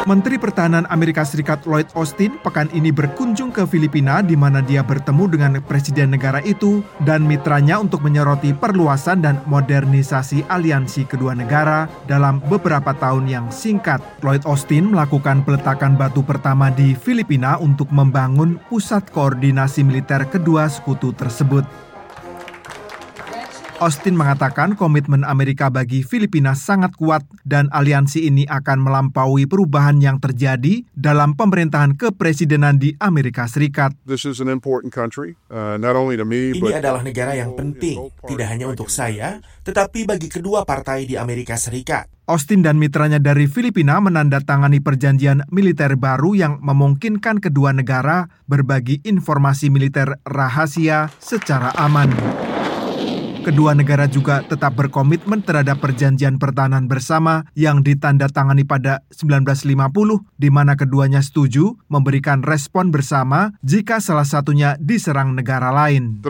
Menteri Pertahanan Amerika Serikat Lloyd Austin pekan ini berkunjung ke Filipina di mana dia bertemu dengan presiden negara itu dan mitranya untuk menyoroti perluasan dan modernisasi aliansi kedua negara dalam beberapa tahun yang singkat. Lloyd Austin melakukan peletakan batu pertama di Filipina untuk membangun pusat koordinasi militer kedua sekutu tersebut. Austin mengatakan komitmen Amerika bagi Filipina sangat kuat dan aliansi ini akan melampaui perubahan yang terjadi dalam pemerintahan kepresidenan di Amerika Serikat. Ini adalah negara yang penting, tidak hanya untuk saya, tetapi bagi kedua partai di Amerika Serikat. Austin dan mitranya dari Filipina menandatangani perjanjian militer baru yang memungkinkan kedua negara berbagi informasi militer rahasia secara aman. Kedua negara juga tetap berkomitmen terhadap perjanjian pertahanan bersama yang ditandatangani pada 1950, di mana keduanya setuju memberikan respon bersama jika salah satunya diserang negara lain.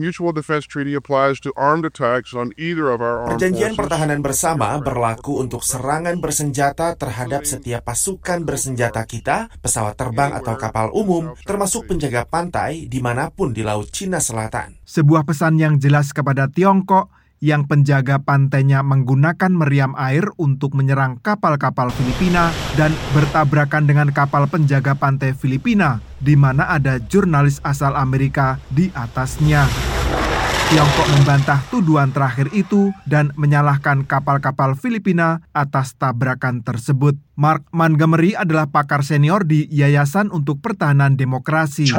Perjanjian pertahanan bersama berlaku untuk serangan bersenjata terhadap setiap pasukan bersenjata kita, pesawat terbang atau kapal umum, termasuk penjaga pantai dimanapun di Laut Cina Selatan. Sebuah pesan yang jelas kepada Tiongkok yang penjaga pantainya menggunakan meriam air untuk menyerang kapal-kapal Filipina dan bertabrakan dengan kapal penjaga pantai Filipina, di mana ada jurnalis asal Amerika di atasnya. Tiongkok membantah tuduhan terakhir itu dan menyalahkan kapal-kapal Filipina atas tabrakan tersebut. Mark Montgomery adalah pakar senior di Yayasan untuk Pertahanan Demokrasi.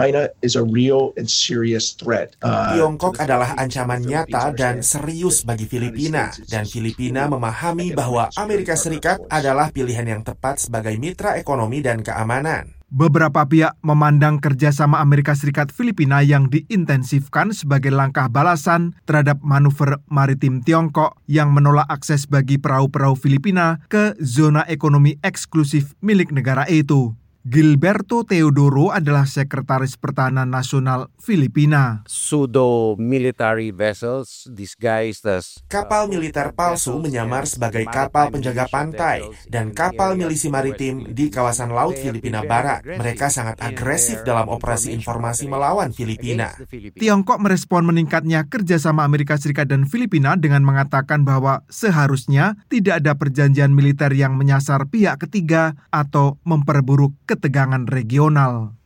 Tiongkok adalah ancaman nyata dan serius bagi Filipina, dan Filipina memahami bahwa Amerika Serikat adalah pilihan yang tepat sebagai mitra ekonomi dan keamanan. Beberapa pihak memandang kerjasama Amerika Serikat-Filipina yang diintensifkan sebagai langkah balasan terhadap manuver maritim Tiongkok yang menolak akses bagi perahu-perahu Filipina ke zona ekonomi eksklusif milik negara itu. Gilberto Teodoro adalah Sekretaris Pertahanan Nasional Filipina. Pseudo-military vessels disguised as kapal militer palsu menyamar sebagai kapal penjaga pantai dan kapal milisi maritim di kawasan Laut Filipina Barat. Mereka sangat agresif dalam operasi informasi melawan Filipina. Tiongkok merespon meningkatnya kerjasama Amerika Serikat dan Filipina dengan mengatakan bahwa seharusnya tidak ada perjanjian militer yang menyasar pihak ketiga atau memperburuk ketegangan regional.